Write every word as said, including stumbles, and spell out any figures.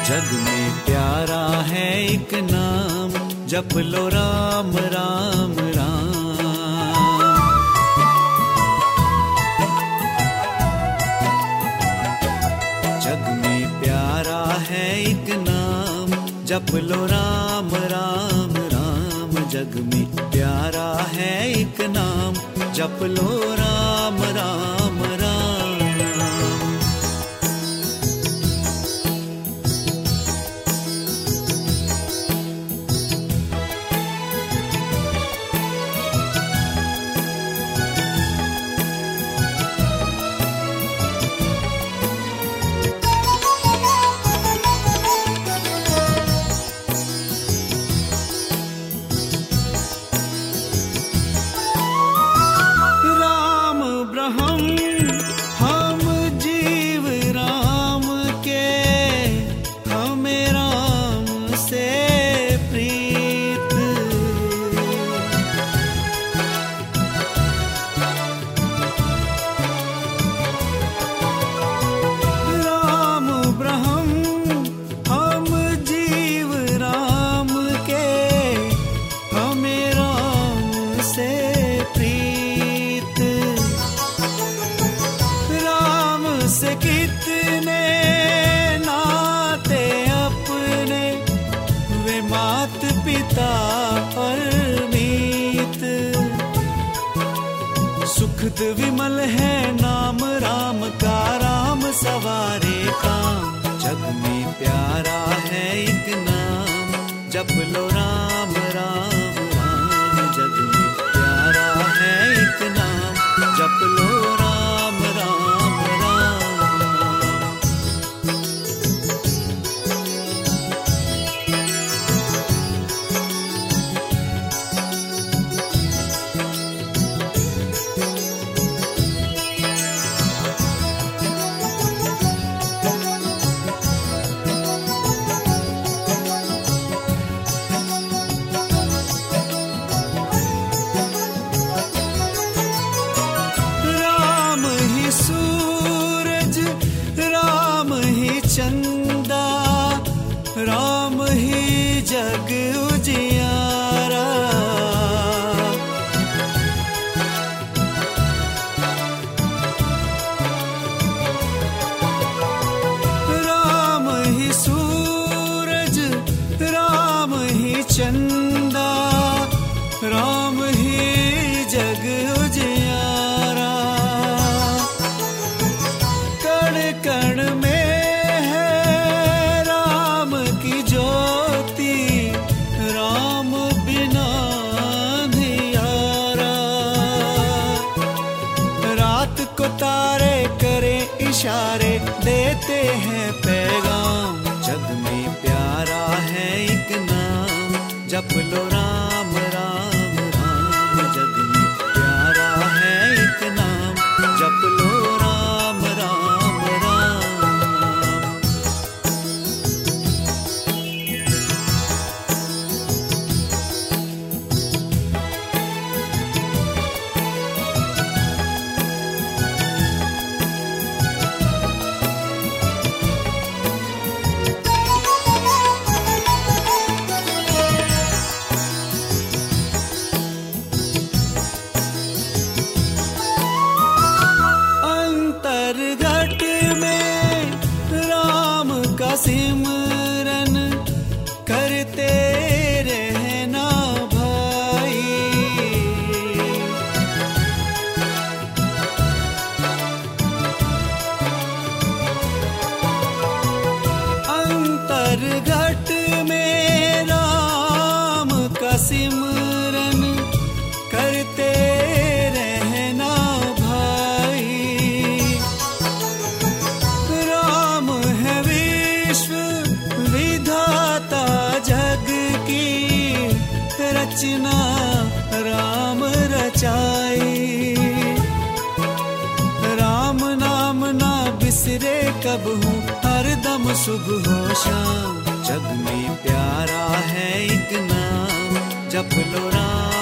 जग में प्यारा है एक नाम, जप लो राम राम राम। जग में प्यारा है एक नाम, जप लो राम राम राम। जग में प्यारा है एक नाम, जप लो राम राम राम। सुखद विमल है नाम राम का, राम सवारे काम। जग में प्यारा है एक नाम, जप लो राम राम राम। जग में प्यारा है एक नाम, जप लो राम राम राम। चंदा राम ही जग उजियारा। राम ही सूरज, राम ही चंदा, राम ही जग उजियारा। कण कण में तारे करे इशारे, देते हैं पैगाम। जग में प्यारा है एक नाम, जप लो राम राम राम। जग में प्यारा है एक नाम, जप लो राम राम राम। सिमरन करते रहना भाई। अंतरघट में राम का सिमरन करते रहना भाई। राम है विधाता जग की रचना, राम रचाई। राम नाम ना बिसरे कब हूँ, हरदम सुबह हो शाम। जग में प्यारा है एक नाम, जप लो राम